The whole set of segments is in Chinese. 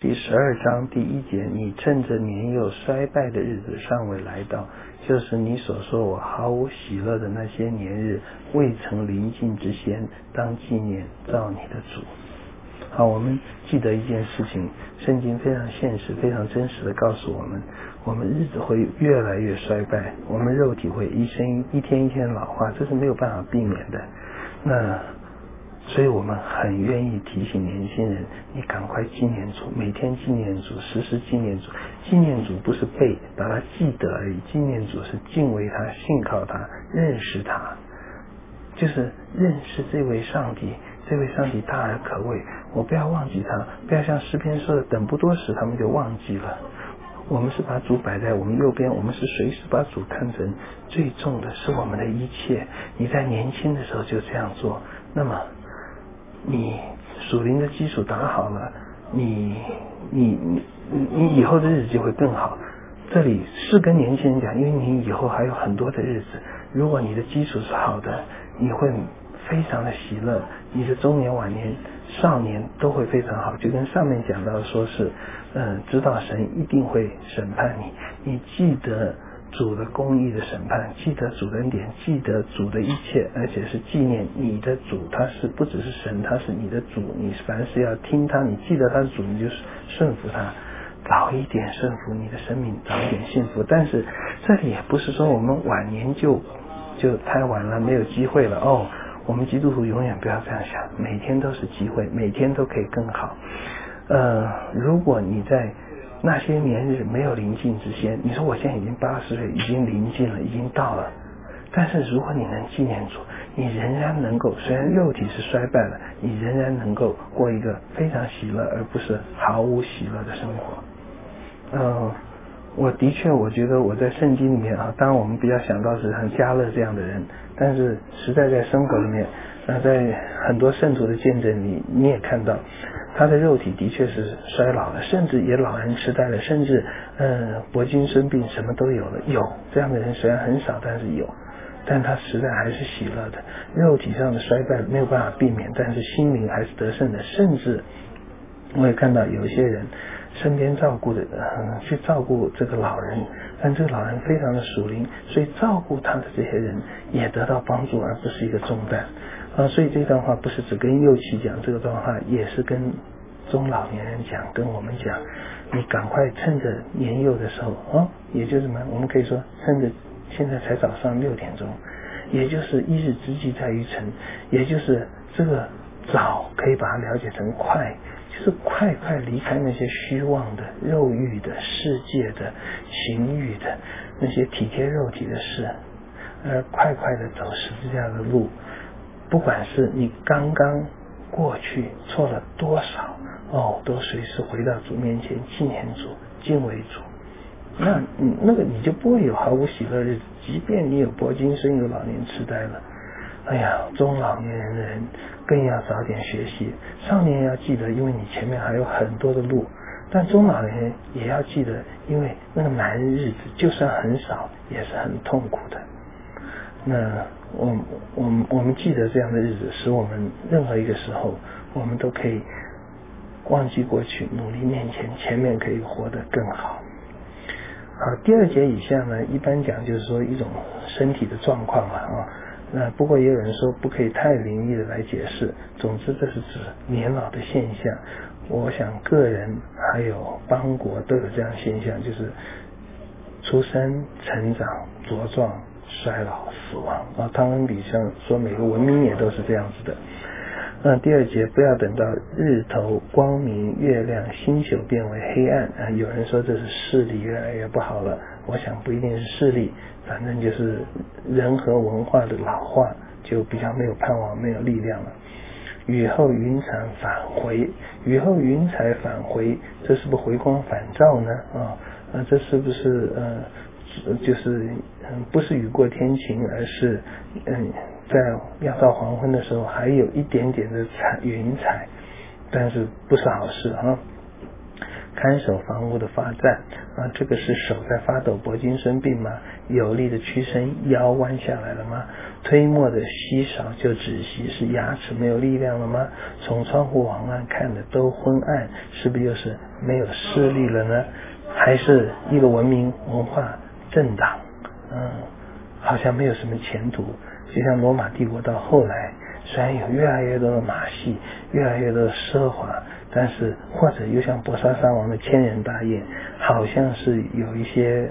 第12章第1节，你趁着年幼衰败的日子尚未来到，就是你所说我毫无喜乐的那些年日未曾临近之先，当纪念造你的主。好，我们记得一件事情，圣经非常现实非常真实的告诉我们日子会越来越衰败，我们肉体会一天一天老化，这是没有办法避免的。那所以我们很愿意提醒年轻人，你赶快纪念主，每天纪念主，时时纪念主。纪念主不是背，把它记得而已，纪念主是敬畏他，信靠他，认识他，就是认识这位上帝，这位上帝大而可畏，我不要忘记他，不要像诗篇说的，等不多时他们就忘记了。我们是把主摆在我们右边，我们是随时把主看成最重的，是我们的一切。你在年轻的时候就这样做，那么你属灵的基础打好了，你以后的日子就会更好。这里是跟年轻人讲，因为你以后还有很多的日子，如果你的基础是好的，你会非常的喜乐，你的中年晚年少年都会非常好，就跟上面讲到说是知道神一定会审判你，你记得主的公义的审判，记得主的恩典，记得主的一切，而且是纪念你的主，他是不只是神，他是你的主，你凡是要听他，你记得他是主，你就顺服他，早一点顺服，你的生命早一点幸福。但是这里也不是说我们晚年就太晚了，没有机会了哦。我们基督徒永远不要这样想，每天都是机会，每天都可以更好。如果你在那些年日没有临近之先，你说我现在已经80岁，已经临近了，已经到了，但是如果你能纪念主，你仍然能够，虽然肉体是衰败了，你仍然能够过一个非常喜乐而不是毫无喜乐的生活。我觉得我在圣经里面当然我们比较想到是像迦勒这样的人，但是实在在生活里面，在很多圣徒的见证里，你也看到他的肉体的确是衰老了，甚至也老人痴呆了，甚至柏金孙病什么都有了。有这样的人虽然很少，但是有，但他实在还是喜乐的。肉体上的衰败没有办法避免，但是心灵还是得胜的。甚至我也看到有一些人身边照顾的去照顾这个老人，但这个老人非常的属灵，所以照顾他的这些人也得到帮助，而不是一个重担所以这段话不是只跟幼期讲，这个段话也是跟中老年人讲，跟我们讲，你赶快趁着年幼的时候也就是什么，我们可以说趁着现在才早上6点钟，也就是一日之计在于晨，也就是这个早可以把它了解成快，就是快离开那些虚妄的肉欲的世界的情欲的那些体贴肉体的事，而快的走十字架的路。不管是你刚刚过去错了多少都随时回到主面前纪念主，敬畏主，那个你就不会有毫无喜乐日子。即便你有柏金孙，有老年痴呆了，中老年人的人更要早点学习。少年要记得，因为你前面还有很多的路，但中老年人也要记得，因为那个难日子就算很少也是很痛苦的。那我们记得这样的日子，使我们任何一个时候我们都可以忘记过去，努力面前，前面可以活得更好。好，第2节以下呢，一般讲就是说一种身体的状况那不过也有人说不可以太灵异的来解释，总之这是指年老的现象。我想个人还有邦国都有这样的现象，就是出生、成长、茁壮、衰老、死亡汤恩比上说每个文明也都是这样子的。第2节，不要等到日头光明，月亮星宿变为黑暗有人说这是视力越来越不好了，我想不一定是视力，反正就是人和文化的老化，就比较没有盼望，没有力量了。雨后云彩返回，这是不是回光返照呢这是不是就是不是雨过天晴，而是在要到黄昏的时候还有一点点的云彩，但是不是好事看看守房屋的发展啊，这个是手在发抖，脖颈孙病吗？有力的屈伸，腰弯下来了吗？推磨的稀少就止息，是牙齿没有力量了吗？从窗户往外看的都昏暗，是不是又是没有视力了呢？还是一个文明文化政党，好像没有什么前途。就像罗马帝国到后来，虽然有越来越多的马戏，越来越多的奢华，但是或者又像博沙沙王的千人大宴，好像是有一些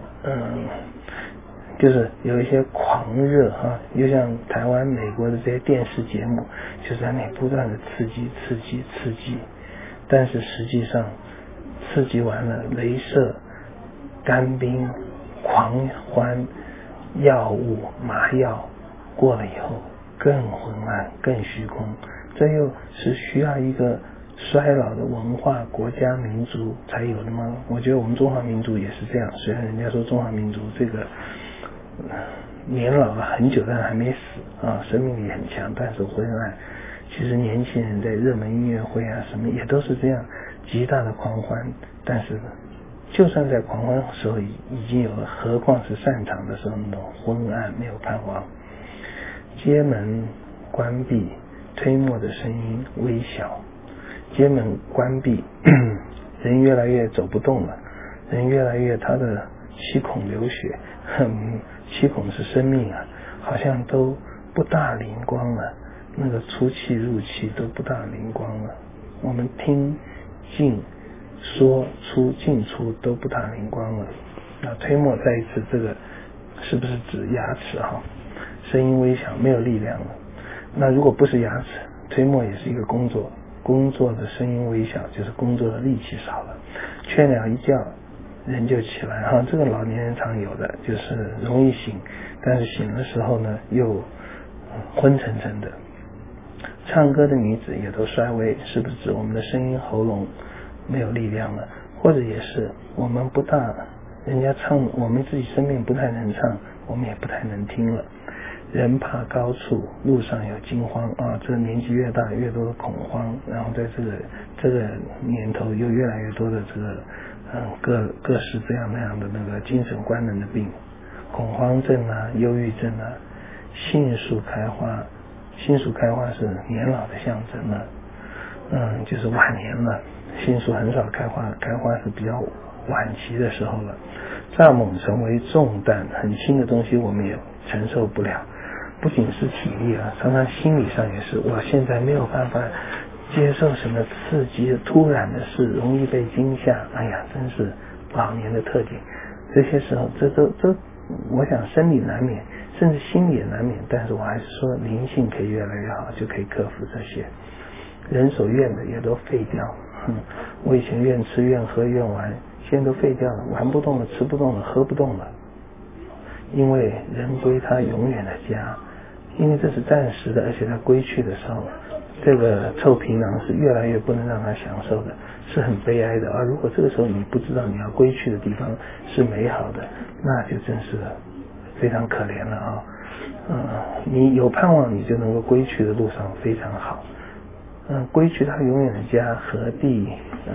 就是有一些狂热又像台湾美国的这些电视节目，就在那不断的刺激，但是实际上刺激完了，雷射、干冰、狂欢、药物、麻药过了以后更昏暗更虚空，这又是需要一个衰老的文化国家民族才有的吗？我觉得我们中华民族也是这样，虽然人家说中华民族这个年老了很久但还没死生命力很强，但是昏暗。其实年轻人在热门音乐会什么也都是这样，极大的狂欢，但是就算在狂欢的时候已经有了，何况是散场的时候那种昏暗没有盼望。街门关闭，推磨的声音微小。街门关闭，人越来越走不动了，人越来越他的七孔流血，七孔是生命好像都不大灵光了，那个出气入气都不大灵光了。我们听进说出进出都不大灵光了。那推磨再一次，这个是不是指牙齿声音微小，没有力量了。那如果不是牙齿，推磨也是一个工作的声音微小，就是工作的力气少了。雀鸟一叫人就起来这个老年人常有的，就是容易醒，但是醒的时候呢又昏沉沉的。唱歌的女子也都衰微，是不是指我们的声音喉咙没有力量了？或者也是我们不大，人家唱我们自己生命不太能唱，我们也不太能听了。人怕高处，路上有惊慌这年纪越大越多的恐慌，然后在这个年头又越来越多的这个各式这样那样的那个精神官能的病，恐慌症忧郁症杏树开花。杏树开花是年老的象征就是晚年了，杏树很少开花，开花是比较晚期的时候了。蚱蜢成为重担，很轻的东西我们也承受不了，不仅是体力常常心理上也是，我现在没有办法接受什么刺激突然的事，容易被惊吓，真是老年的特点。这些时候这我想生理难免，甚至心理也难免，但是我还是说灵性可以越来越好，就可以克服这些。人所愿的也都废掉我以前愿吃愿喝愿玩，现在都废掉了，玩不动了，吃不动了，喝不动了。因为人归他永远的家，因为这是暂时的，而且他归去的时候，这个臭皮囊是越来越不能让他享受的，是很悲哀的如果这个时候你不知道你要归去的地方是美好的，那就真是非常可怜了你有盼望，你就能够归去的路上非常好。归去他永远的家，何第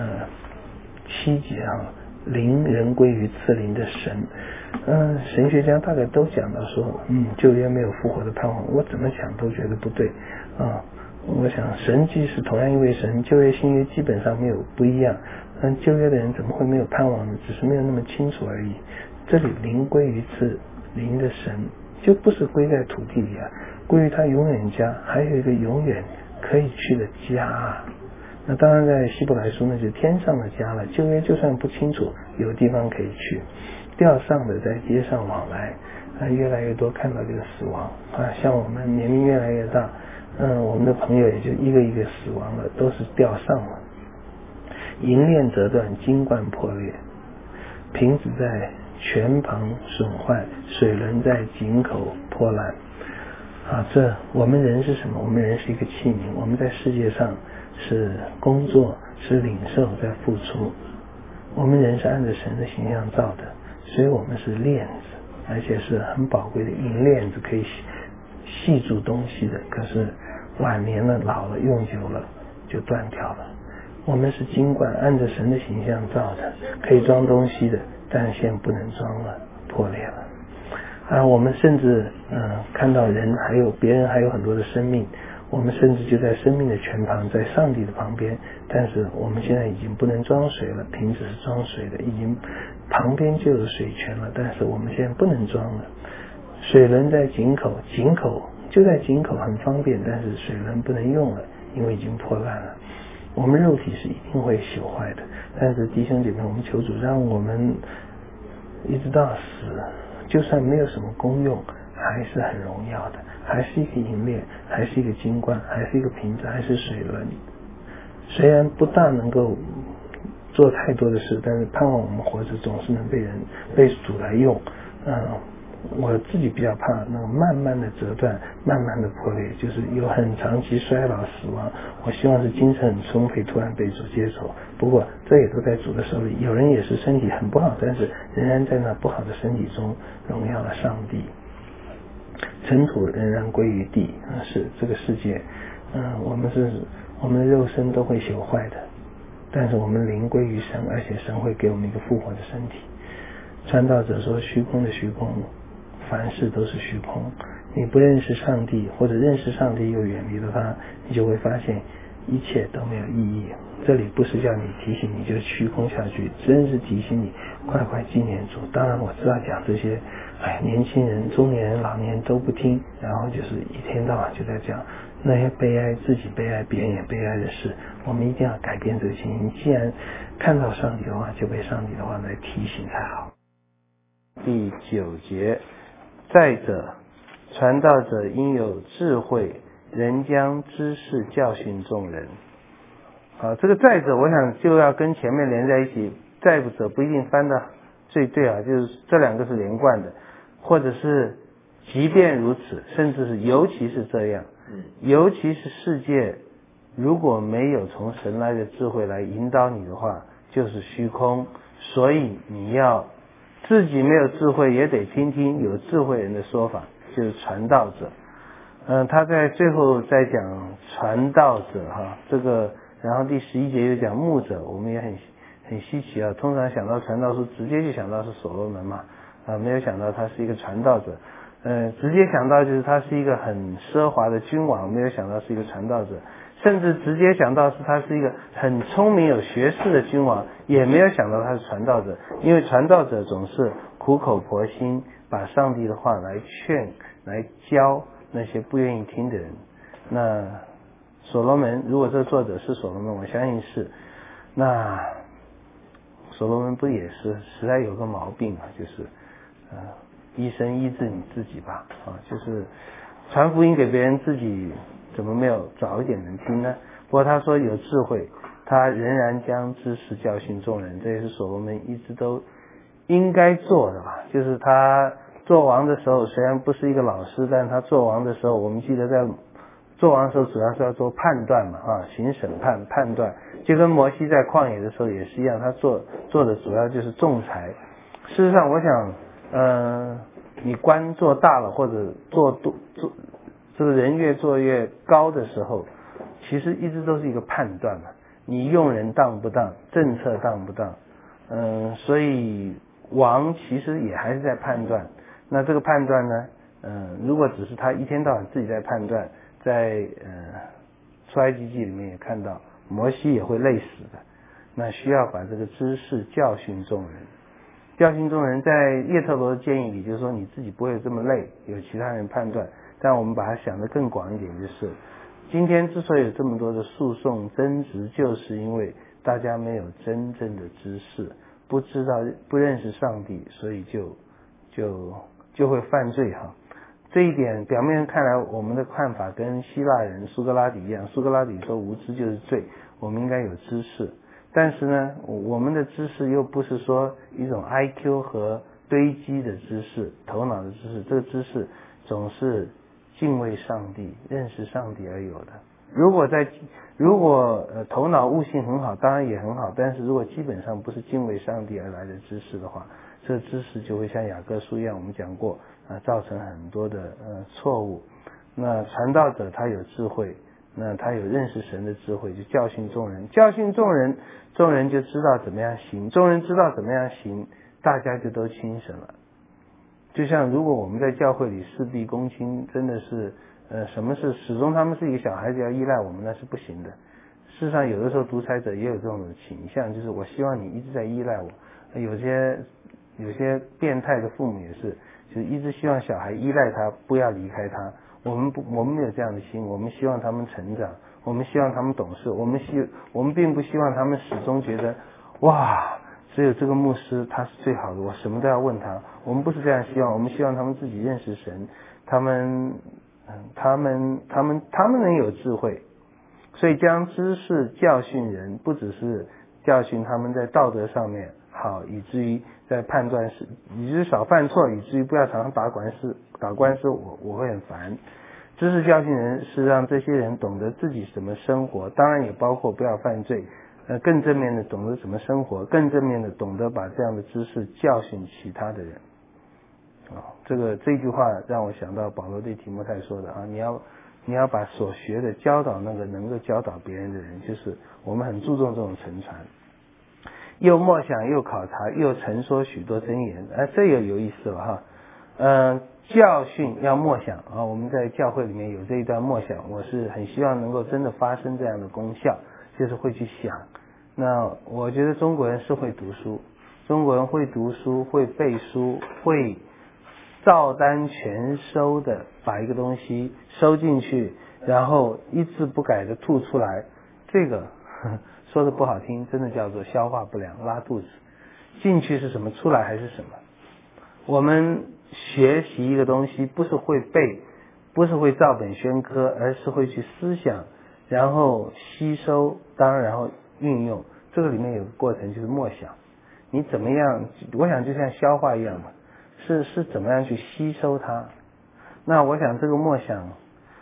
7节灵人归于赐灵的神。神学家大概都讲到说旧约没有复活的盼望，我怎么想都觉得不对我想神既是同样一位神，旧约新约基本上没有不一样，旧约的人怎么会没有盼望呢？只是没有那么清楚而已。这里灵归于赐灵的神，就不是归在土地里归于他永远家，还有一个永远可以去的家那当然在希伯来书那就是天上的家了。旧约就算不清楚，有地方可以去。吊上的在街上往来越来越多看到这个死亡像我们年龄越来越大我们的朋友也就一个一个死亡了，都是吊上了。银链折断，金冠破裂，瓶子在泉旁损坏，水轮在井口破烂这我们人是什么？我们人是一个器皿，我们在世界上是工作，是领受，在付出。我们人是按照神的形象造的，所以我们是链子，而且是很宝贵的银链子，可以系住东西的。可是晚年了，老了，用久了就断掉了。 我们是金罐，按着神的形象造的，可以装东西的，但现在不能装了，破裂了。我们甚至看到人还有别人还有很多的生命，我们甚至就在生命的泉旁，在上帝的旁边，但是我们现在已经不能装水了，瓶子是装水的，已经旁边就有水泉了，但是我们现在不能装了。水轮在井口就在井口很方便，但是水轮不能用了，因为已经破烂了。我们肉体是一定会朽坏的，但是弟兄姐妹，我们求主让我们一直到死，就算没有什么功用，还是很荣耀的，还是一个银链，还是一个金冠，还是一个瓶子，还是水轮。虽然不大能够做太多的事，但是盼望我们活着总是能被主来用。我自己比较怕那个慢慢的折断，慢慢的破裂，就是有很长期衰老死亡。我希望是精神很充沛，突然被主接手。不过这也都在主的手里。有人也是身体很不好，但是仍然在那不好的身体中荣耀了上帝。尘土仍然归于地，是这个世界，我们的肉身都会朽坏的，但是我们灵归于神，而且神会给我们一个复活的身体。传道者说虚空的虚空，凡事都是虚空。你不认识上帝，或者认识上帝又远离了他，你就会发现一切都没有意义。这里不是叫你提醒你就虚空下去，真是提醒你快快纪念主。当然我知道讲这些年轻人、中年人、老年人都不听，然后就是一天到晚就在讲那些悲哀，自己悲哀别人也悲哀的事。我们一定要改变这个情形，既然看到上帝的话，就被上帝的话来提醒才好。第9节，再者传道者应有智慧，人将知识教训众人。这个再者我想就要跟前面连在一起，再者不一定翻的最对就是这两个是连贯的，或者是即便如此，甚至是尤其是这样，尤其是世界如果没有从神来的智慧来引导你的话，就是虚空。所以你要自己没有智慧，也得听听有智慧人的说法，就是传道者。他在最后再讲传道者这个，然后第11节又讲牧者，我们也很稀奇通常想到传道书直接就想到是所罗门嘛，没有想到他是一个传道者。直接想到就是他是一个很奢华的君王，没有想到是一个传道者。甚至直接想到是他是一个很聪明有学识的君王，也没有想到他是传道者，因为传道者总是苦口婆心把上帝的话来劝来教那些不愿意听的人。那所罗门，如果这个作者是所罗门，我相信是，那所罗门不也是实在有个毛病就是医生医治你自己吧就是传福音给别人，自己怎么没有早一点能听呢？不过他说有智慧，他仍然将知识教训众人，这也是所罗门一直都应该做的吧。就是他做王的时候，虽然不是一个老师，但他做王的时候，我们记得在做王的时候主要是要做判断嘛行审判判断，就跟摩西在旷野的时候也是一样，他做的主要就是仲裁。事实上我想你官做大了，或者做这个人越做越高的时候，其实一直都是一个判断嘛，你用人当不当，政策当不当，所以王其实也还是在判断。那这个判断呢，如果只是他一天到晚自己在判断，在出埃及记里面也看到，摩西也会累死的。那需要把这个知识教训众人。教训众人在叶特罗的建议里就是说，你自己不会这么累，有其他人判断。但我们把它想得更广一点，就是今天之所以有这么多的诉讼争执，就是因为大家没有真正的知识，不知道不认识上帝，所以就会犯罪这一点表面看来，我们的看法跟希腊人苏格拉底一样。苏格拉底说无知就是罪，我们应该有知识。但是呢，我们的知识又不是说一种 IQ 和堆积的知识，头脑的知识，这个知识总是敬畏上帝、认识上帝而有的。如果头脑悟性很好，当然也很好，但是如果基本上不是敬畏上帝而来的知识的话，这个知识就会像雅各书一样，我们讲过造成很多的错误。那传道者他有智慧， 那他有认识神的智慧，就教训众人，教训众人，众人就知道怎么样行，众人知道怎么样行，大家就都轻省了。就像如果我们在教会里事必躬亲，真的是什么事始终他们是一个小孩子要依赖我们，那是不行的。事实上有的时候独裁者也有这种倾向，就是我希望你一直在依赖我。有些变态的父母也是，就是一直希望小孩依赖他，不要离开他。我们没有这样的心，我们希望他们成长，我们希望他们懂事，我们并不希望他们始终觉得哇，只有这个牧师他是最好的，我什么都要问他。我们不是这样希望，我们希望他们自己认识神，他们能有智慧。所以将知识教训人，不只是教训他们在道德上面好，以至于在判断时，以至于少犯错，以至于不要常常打官司，我会很烦。知识教训人是让这些人懂得自己怎么生活，当然也包括不要犯罪，更正面的懂得怎么生活，更正面的懂得把这样的知识教训其他的人。这句话让我想到保罗对提摩太说的你要把所学的教导那个能够教导别人的人，就是我们很注重这种承传，又默想又考察又陈说许多箴言，这也有意思了教训要默想我们在教会里面有这一段默想，我是很希望能够真的发生这样的功效，就是会去想。那我觉得中国人是会读书，中国人会读书，会背书，会照单全收的把一个东西收进去，然后一字不改的吐出来，这个说的不好听，真的叫做消化不良，拉肚子。进去是什么，出来还是什么。我们学习一个东西不是会背，不是会照本宣科，而是会去思想，然后吸收，当然然后运用。这个里面有个过程，就是默想。你怎么样，我想就像消化一样嘛，是怎么样去吸收它。那我想这个默想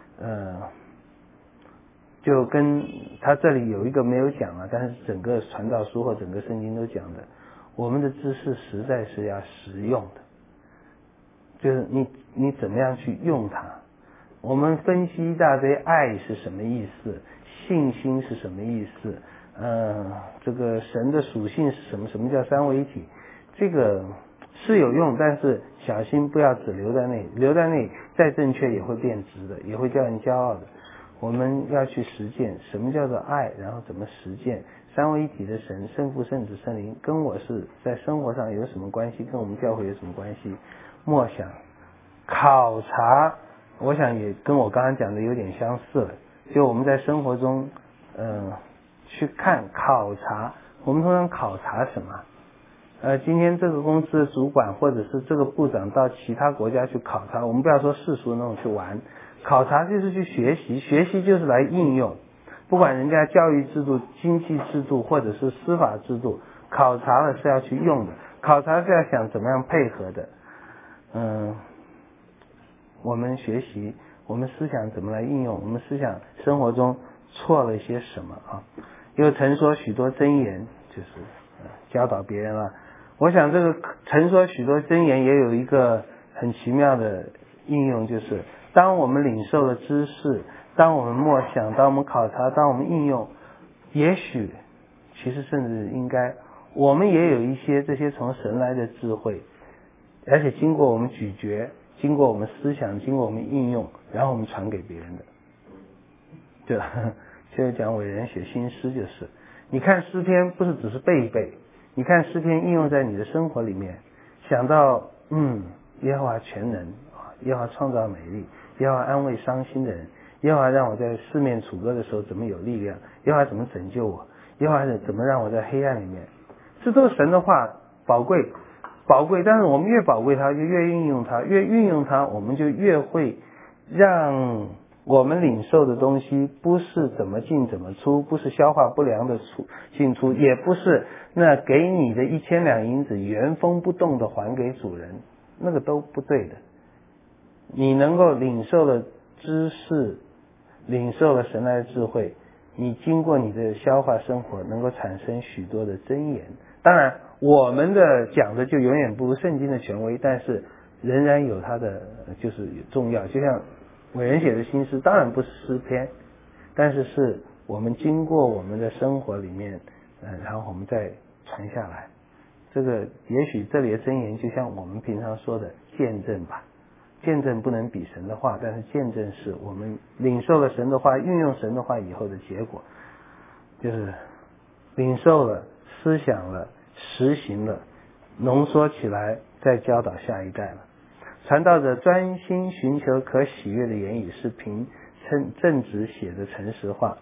就跟他这里有一个没有讲但是整个传道书或整个圣经都讲的，我们的知识实在是要实用的，就是你怎么样去用它。我们分析一大堆，爱是什么意思，信心是什么意思，这个神的属性是什么，什么叫三位一体，这个是有用，但是小心不要只留在那里，留在那里再正确也会变质的，也会叫人骄傲的。我们要去实践什么叫做爱，然后怎么实践三位一体的神，圣父圣子圣灵跟我是在生活上有什么关系，跟我们教会有什么关系。默想考察，我想也跟我刚刚讲的有点相似了，就我们在生活中去看考察，我们通常考察什么？今天这个公司的主管或者是这个部长到其他国家去考察，我们不要说世俗那种去玩，考察就是去学习，学习就是来应用。不管人家教育制度、经济制度或者是司法制度，考察了是要去用的，考察是要想怎么样配合的。我们学习，我们思想怎么来应用，我们思想生活中错了些什么又陈说许多箴言，就是教导别人了。我想这个陈说许多箴言也有一个很奇妙的应用，就是当我们领受了知识，当我们默想，当我们考察，当我们应用，也许其实甚至应该我们也有一些这些从神来的智慧，而且经过我们咀嚼，经过我们思想，经过我们应用，然后我们传给别人的。对吧？现在讲伟人写新诗，就是你看诗篇不是只是背一背，你看诗篇应用在你的生活里面，想到耶和华全能，耶和华创造美丽，耶和华安慰伤心的人，耶和华让我在四面楚歌的时候怎么有力量，耶和华怎么拯救我，耶和华怎么让我在黑暗里面，这都是神的话，宝贵，但是我们越宝贵它，就越运用它，越运用它，我们就越会让我们领受的东西不是怎么进怎么出，不是消化不良的进出，也不是那给你的1000两银子原封不动的还给主人，那个都不对的。你能够领受了知识，领受了神来的智慧，你经过你的消化生活能够产生许多的箴言。当然我们的讲的就永远不如圣经的权威，但是仍然有它的就是重要。就像伟人写的新诗当然不是诗篇， 但是是我们经过我们的生活里面，然后我们再传下来。这个也许这里的箴言就像我们平常说的见证吧，见证不能比神的话，但是见证是我们领受了神的话，运用神的话以后的结果，就是领受了、思想了、实行了，浓缩起来再教导下一代了。传道者专心寻求可喜悦的言语，是凭正直写的诚实话。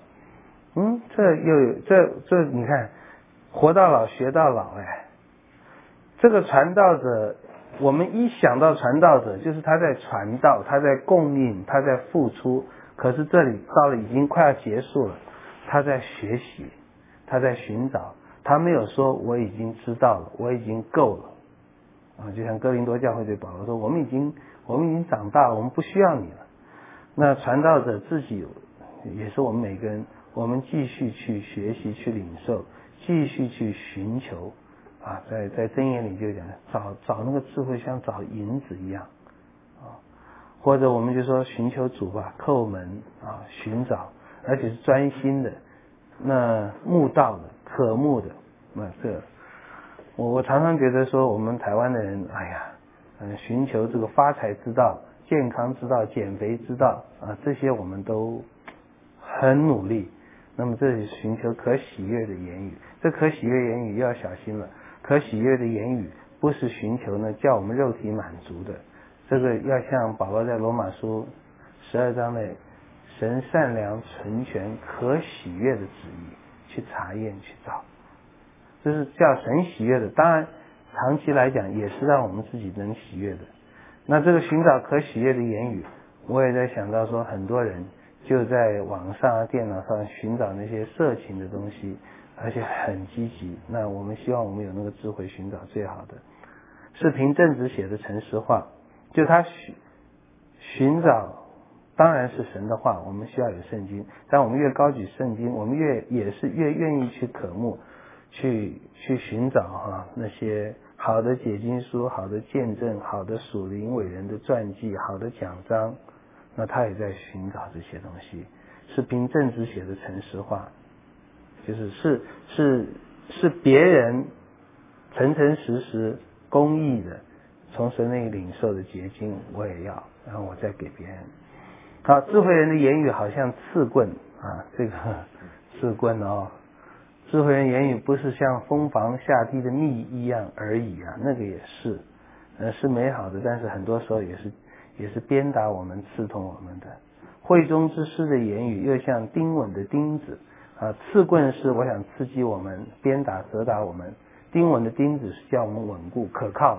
这你看，活到老学到老哎。这个传道者，我们一想到传道者，就是他在传道，他在供应，他在付出。可是这里到了已经快要结束了，他在学习，他在寻找，他没有说我已经知道了，我已经够了就像哥林多教会对保罗说，我们已经长大了，我们不需要你了。那传道者自己也是我们每个人，我们继续去学习，去领受，继续去寻求在箴言里就讲找那个智慧像找银子一样或者我们就说寻求主吧，叩门寻找，而且是专心的，那慕道的，渴慕的。那这我常常觉得说我们台湾的人寻求这个发财之道、健康之道、减肥之道这些我们都很努力。那么这里寻求可喜悦的言语，这可喜悦言语要小心了。可喜悦的言语不是寻求呢叫我们肉体满足的，这个要像保罗在罗马书12章内，神善良纯全可喜悦的旨意去查验去找，这是叫神喜悦的。当然长期来讲也是让我们自己能喜悦的。那这个寻找可喜悦的言语，我也在想到说很多人就在网上电脑上寻找那些色情的东西，而且很积极。那我们希望我们有那个智慧寻找最好的，是凭正直写的诚实话。就他寻找当然是神的话，我们需要有圣经，但我们越高举圣经，我们也是越愿意去渴慕，去寻找那些好的解经书、好的见证、好的属灵伟人的传记、好的讲章。那他也在寻找这些东西，是凭正直写的诚实话，是别人诚诚实实公义的从神那里领受的结晶，我也要，然后我再给别人。好，智慧人的言语好像刺棍这个刺棍智慧人言语不是像蜂房下地的蜜一样而已那个也是是美好的，但是很多时候也是鞭打我们、刺痛我们的。会中之师的言语又像钉稳的钉子刺棍是我想刺激我们、鞭打、责打我们，钉稳的钉子是叫我们稳固、可靠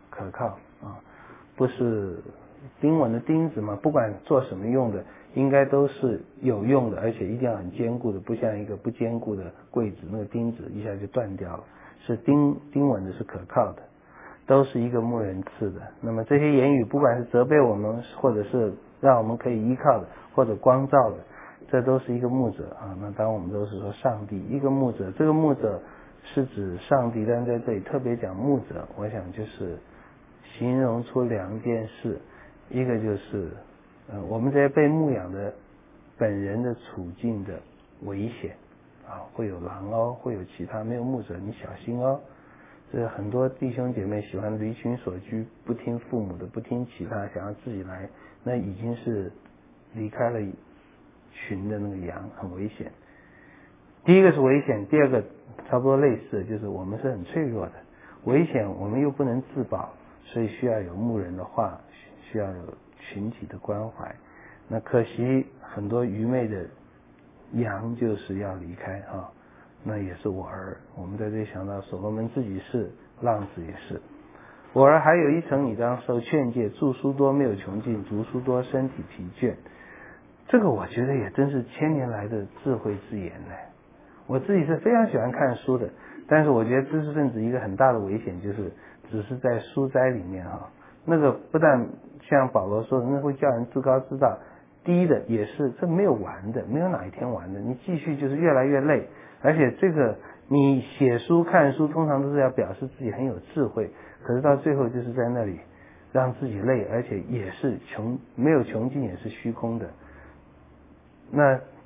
不是钉稳的钉子嘛，不管做什么用的应该都是有用的，而且一定要很坚固的，不像一个不坚固的柜子，那个钉子一下就断掉了。是钉稳的，是可靠的，都是一个牧人赐的。那么这些言语不管是责备我们，或者是让我们可以依靠的，或者光照的，这都是一个牧者那当然我们都是说上帝一个牧者，这个牧者是指上帝，但在这里特别讲牧者，我想就是形容出两件事，一个就是我们这些被牧养的本人的处境的危险会有狼会有其他没有牧者，你小心这很多弟兄姐妹喜欢离群所居，不听父母的，不听其他，想要自己来，那已经是离开了群的那个羊，很危险。第一个是危险，第二个差不多类似，就是我们是很脆弱的，危险我们又不能自保，所以需要有牧人的话，需要有群体的关怀。那可惜很多愚昧的羊就是要离开那也是我儿。我们在这里想到所罗门自己是，浪子也是。我儿还有一层你当受劝诫，著书多没有穷尽，读书多身体疲倦。这个我觉得也真是千年来的智慧之言呢。我自己是非常喜欢看书的，但是我觉得知识分子一个很大的危险就是只是在书斋里面那个不但像保罗说的那会叫人自高自大，第一的也是这没有完的，没有哪一天完的，你继续就是越来越累。而且这个你写书看书通常都是要表示自己很有智慧，可是到最后就是在那里让自己累，而且也是没有穷尽，也是虚空的。那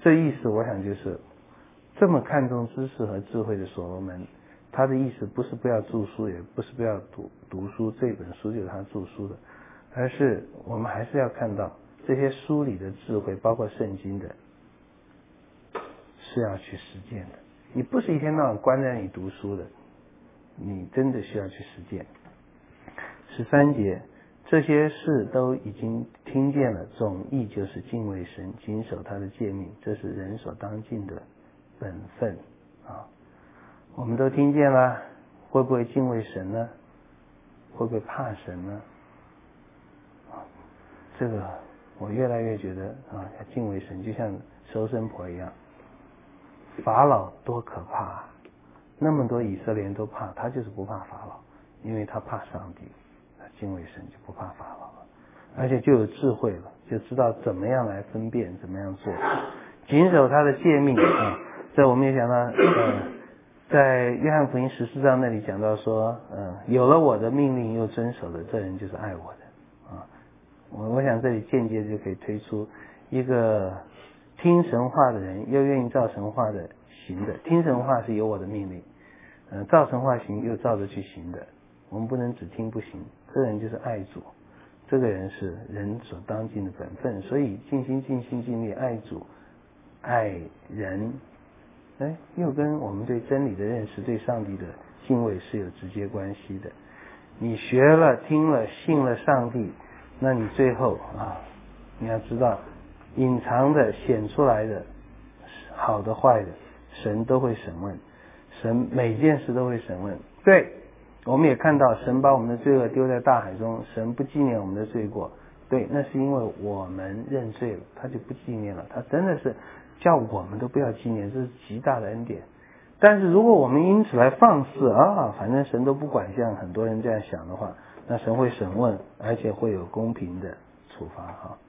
这意思我想就是这么看重知识和智慧的所罗门，他的意思不是不要著书，也不是不要读书，这本书就是他著书的，而是我们还是要看到这些书里的智慧，包括圣经的，是要去实践的。你不是一天到晚关在那里读书的，你真的需要去实践。13节，这些事都已经听见了，总意就是敬畏神，谨守他的诫命，这是人所当尽的本分啊。我们都听见了，会不会敬畏神呢？会不会怕神呢？这个我越来越觉得要敬畏神，就像收生婆一样。法老多可怕啊，那么多以色列人都怕他，就是不怕法老，因为他怕上帝，他敬畏神就不怕法老了，而且就有智慧了，就知道怎么样来分辨，怎么样做，谨守他的诫命啊。这我们也讲到在约翰福音14章那里讲到说有了我的命令又遵守的，这人就是爱我的啊。我想这里间接就可以推出一个听神话的人又愿意照神话的行的，听神话是有我的命令，照神话行又照着去行的，我们不能只听不行，这人就是爱主，这个人是人所当尽的本分，所以尽心尽心尽力爱主爱人，又跟我们对真理的认识，对上帝的敬畏是有直接关系的。你学了听了信了上帝，那你最后你要知道隐藏的显出来的好的坏的神都会审问，神每件事都会审问。对，我们也看到神把我们的罪恶丢在大海中，神不纪念我们的罪过，对，那是因为我们认罪了，他就不纪念了，他真的是叫我们都不要纪念，这是极大的恩典。但是如果我们因此来放肆反正神都不管，像很多人这样想的话，那神会审问，而且会有公平的处罚